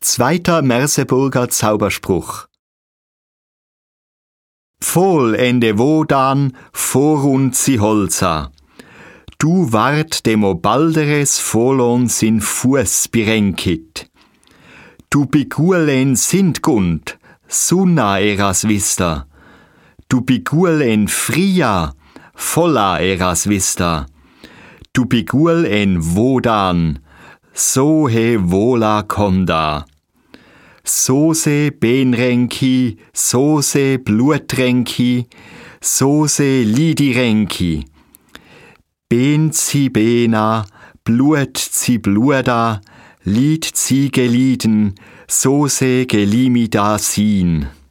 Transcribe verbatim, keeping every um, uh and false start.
Zweiter Merseburger Zauberspruch. Voll ende Wodan, vorund si Holza. Du ward demo balderes folon sin Fuß berenkit. Du biguelen sindgund, sunna eras vista. Du biguelen fria, folla eras vista. Du biguelen Wodan, so he vola conda. Sose benrenki, sose blutrenki, sose lidirenki. Ben zi bena, blut zi bluda, lied zi geliden, sose gelimida sin.